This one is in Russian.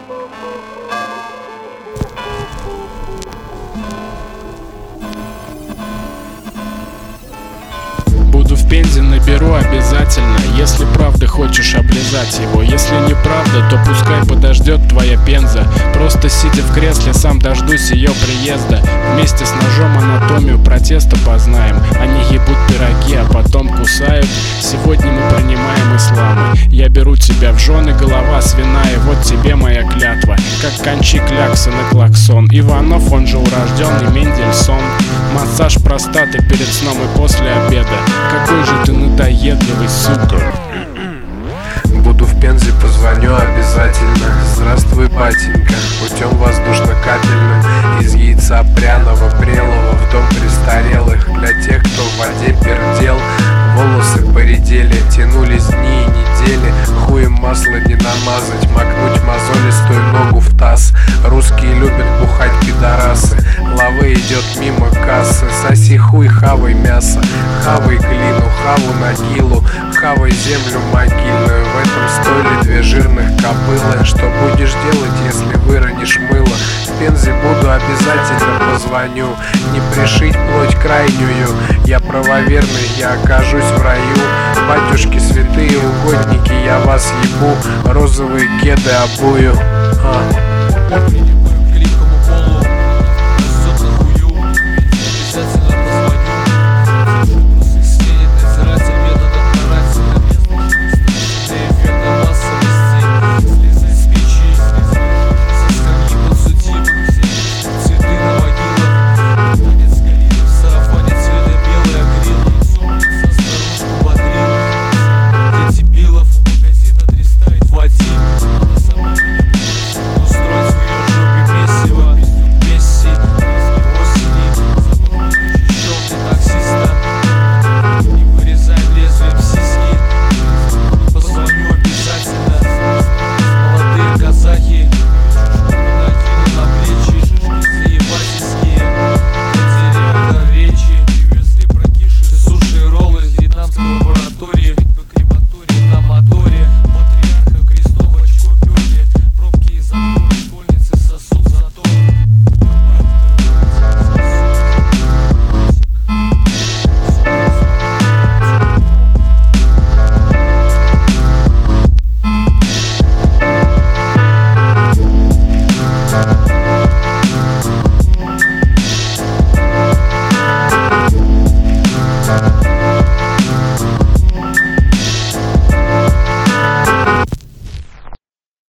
Буду в Пензе, наберу обязательно. Если правда хочешь облизать его, если неправда, то пускай подождет твоя Пенза. Просто сидя в кресле, сам дождусь ее приезда. Вместе с ножом анатомию протеста познаем. Они ебут пироги, а потом кусают. Сегодня мы принимаем исламы. Я беру тебя в жены, голова свиная. Вот тебе моя клятва, как кончи кляксы на клаксон. Иванов, он же урожденный Мендельсон. Массаж простаты перед сном и после обеда. Какой же ты надоедливый, сука. Буду в Пензе, позвоню обязательно. Здравствуй, батенька, путем воздушно-капельным. Из яйца пряного, прелого в дом престарелых. Для тех, кто в воде пердел. Волосы поредели, тянулись дни и недели. Хуем масло не намазать, макнуть мозолистую ногу в таз. Русские любят бухать, пидорасы. Лавы идет мимо кассы. Соси хуй, хавай мясо, хавай глину, хаву нагилу, хавай землю могильную. В этом стойле две жирных кобылы. Что будешь делать, если выронишь мыло? В Пензе буду, обязательно позвоню. Не пришить плоть крайнюю. Я правоверный, я окажусь в раю. Батюшки, святые угодники, я вас ебу. Розовые кеды обую.